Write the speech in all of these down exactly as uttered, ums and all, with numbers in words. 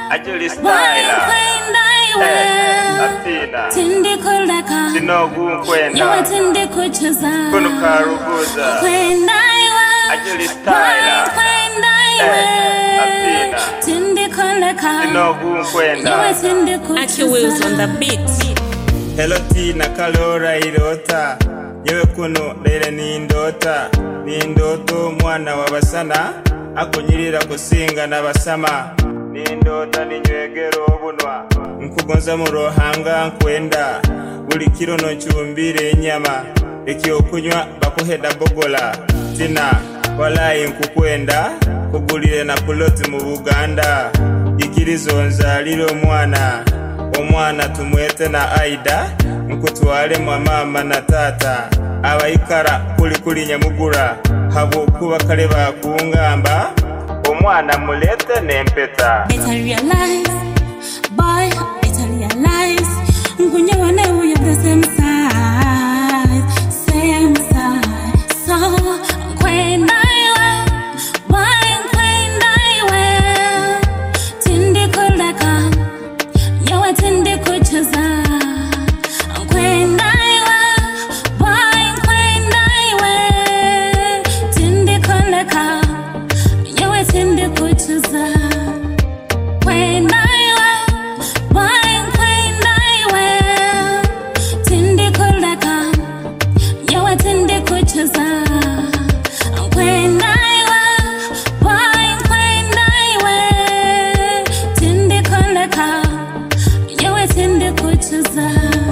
Ajuli Styler, eh, Athena, Sinogu Kwenda, Kuno Karuguza, Ajuli Styler, eh, Athena, Sinogu Kwenda. Akiwills on the beat. Hello Tina Kalora Irota, yewe kuno lele ni ndota, ni ndoto mwana wabasana, akunyirira kusinga na basama. Ni ndota ni nywegero obunwa, nkugonza mu rohanga nkwenda, buli kiro no chumbire nyama, ekyo kunywa bakuheda bogola. Tina walayi nkukwenda, kugulire na ploti mu Buganda, ikirizo nzaliro mwana. Omwana tumwete na Aida, nkutwale mwa mama na tata, abayikara kuli kuli Nyamugura, habo kuba kale bakungamba, omwana mulete nempeta. Better realize, boy, better realize, nkunyewa ne we have the same side, same side. So kwenda iwe, boy kwenda iwe, tindi kuleka. Tende kucheza kwenda iwe, boy kwenda iwe, tende koleka, yewe tende kucheza kwenda iwe, boy kwenda iwe, tende koleka, yewe tende kucheza kwenda iwe, boy kwenda iwe, tende koleka. Tende kucheza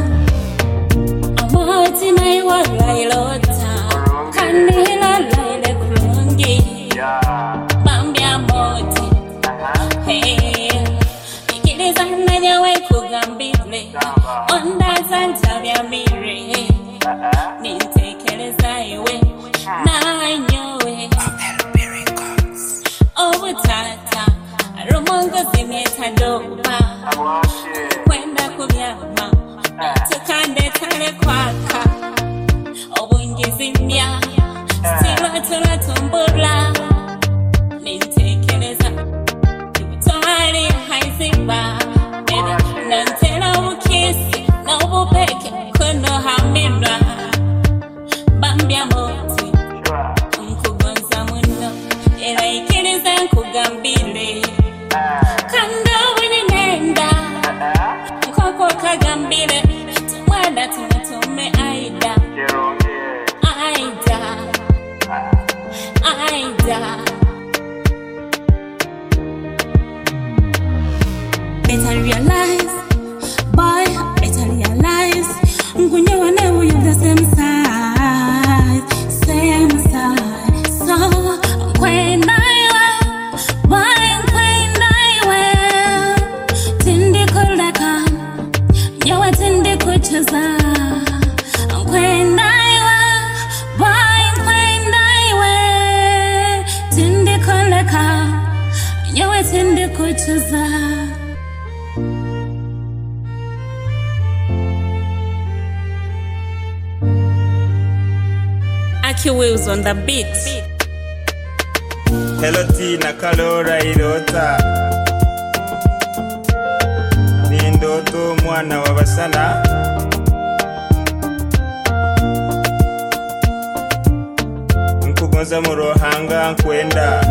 amoti na iwa lailota kanila laile kulungi bambi amoti hey ikiliza na nyawe kugambile onda zanta vya mire nintekeleza iwe na nyowe obu tata arumongo zimeta dopa kwenda kubyama tukande tale kwaka obungizimya stila tula tumbula nintekeleza tubutwali haizimba baby nantela ubukisi na ubupeke kuno hamindwa bambya moti nkugonza muno era ikiriza nkugambile kanda winenda kagambile tumwenda tumatume Aida Aida Aida. Better realize, boy, better realize, nkunyewa ne we have the same side, same side. So kwenda iwe, boy kwenda iwe, tindi kuleka. Yawe tende kucheza kwenda iwe, boy kwenda iwe, tende koleka, yawe tende kucheza. Akiwills on the beat. Hello Tina Kalora Irota, ni ndoto mwana wabasana, nkugonza mu rohanga nkwenda,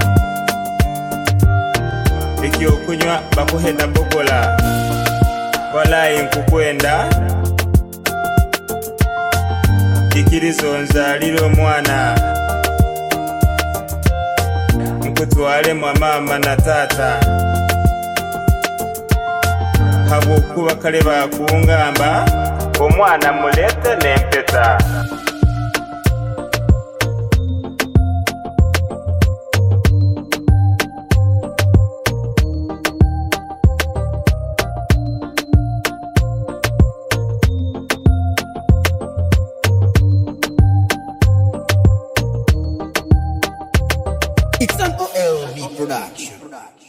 ekyo kunywa bakuheda bogola, walayi nkukwenda, ikirizo nzaliro mwana, nkutwale mwa mama na tata, habo kuba kale bakungamba, omwana mulete nempeta. It's an O L B production.